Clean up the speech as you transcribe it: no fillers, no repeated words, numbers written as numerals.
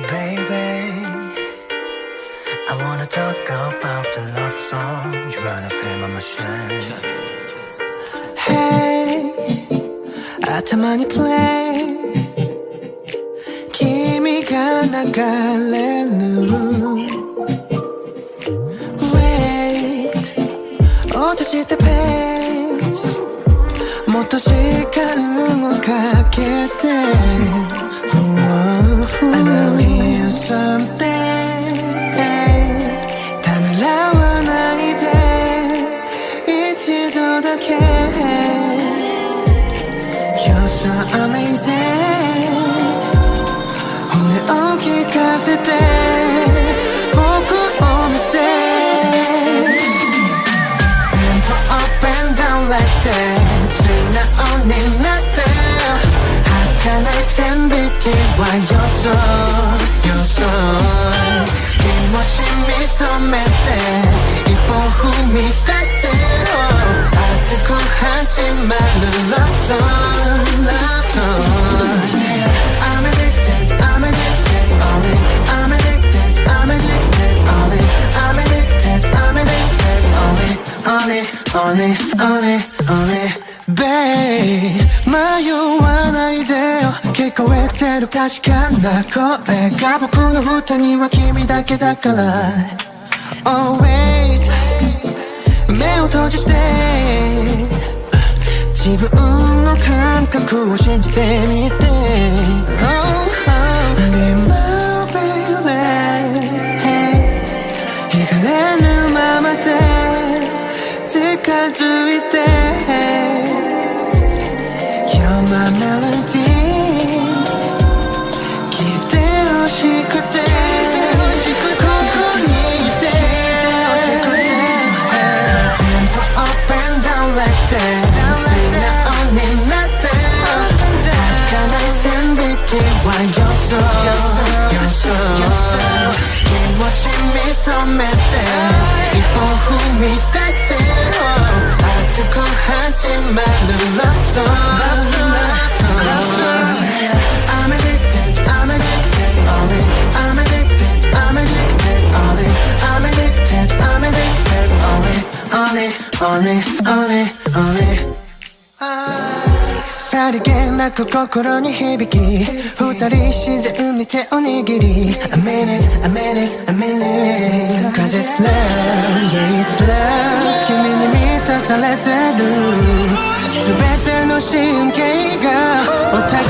Baby, I wanna talk about the love song you're gonna feel my machine. Hey,頭に play 君が流れる Wait 落とした pace もっと時間をかけて I know you someday ためらわないで一度だけ You're so amazing 骨を聞かせて僕を見て Tempo up and down like that 素直になって儚い線引きは You're so, you're so 気持ち認めて一歩踏み出して熱く始まる Love song, love song I'm addicted, I'm addicted, on it I'm addicted, I'm addicted, on it I'm addicted, I'm addicted, on it, on it, on it, on it Babe 迷わないでよ聞こえてる確かな声が僕の歌には君だけだから Always 目を閉じて自分の感覚を信じてみて Oh, oh Be my baby hey 惹かれるままで近づいて You're my melody 聴いて欲しくてここにいて Tempo up and down like that 素直になって儚い線引きは You're so, you're so 気持ち認めて一歩踏み出して熱く始まる Love song, love song I'm addicted, I'm addicted, on it I'm addicted, I'm addicted, on it I'm addicted, I'm addicted, on it On it, on it, on it, on it さりげなく心に響き二人自然に手を握り I mean it, I mean it, I mean it Cause it's love, yeah it's love 君に満たされてる全ての神経が